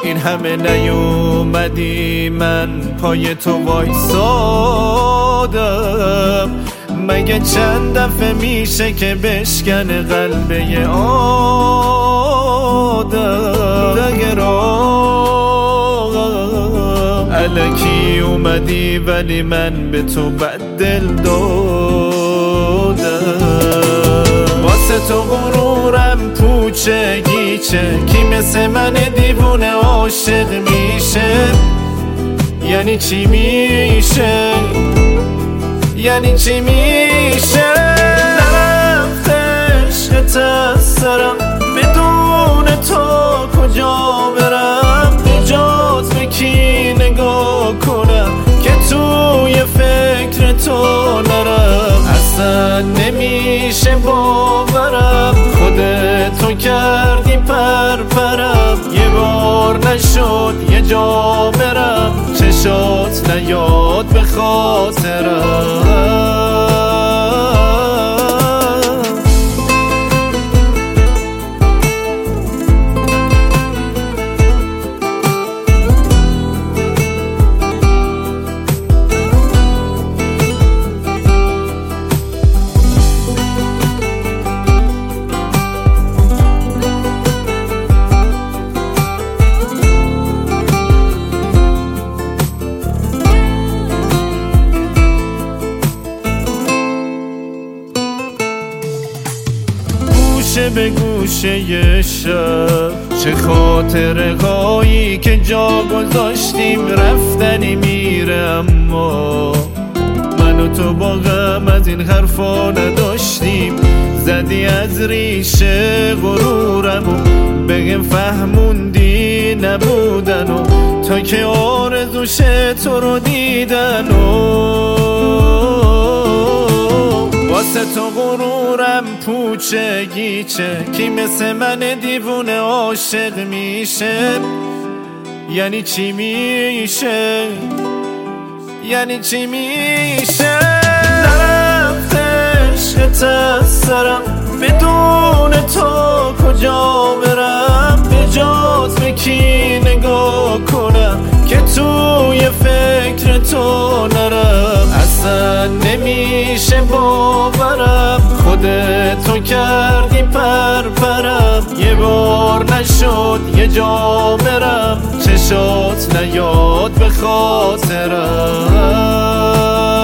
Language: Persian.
این همه نیومدی من پای تو وایسادم، مگه چند دفعه میشه که بشکنه قلبه آدم؟ دگرام الکی اومدی ولی من به تو بد دل دادم، واسه تو غرورم پوچه گیچه، کی مثل من دیوونه عاشق میشه؟ یعنی چی میشه؟ یعنی چی میشه؟ نرفت عشقت از سرم، بدون تو کجا برم؟ نجات به کی نگاه کنم که توی فکر تو نرم؟ اصلا نمیشه باورم، خودتو کردی پرپرم، یه بار نشد یه جا برم، چشات نیاد به خاطرم. به گوشه شب چه خاطره هایی که جا گذاشتیم، رفتنی میره اما من و تو با غم از این حرفا نداشتیم. زدی از ریشه غرورم و بگم فهموندی نبودن و تا که آرزوشه تو رو دیدن واسه تو غرورم پوچه گیچه، کی مثل من دیوونه عاشق میشه؟ یعنی چی میشه؟ یعنی چی میشه؟ نرفت عشقت از سرم، بدون تو کجا برم؟ نجات به کی نگاه کنم که توی فکر تو نرم؟ اصلا نمیشه باورم، خودتو کردی پرپرم، یه بار نشد یه جا برم، چشات نیاد به خاطرم.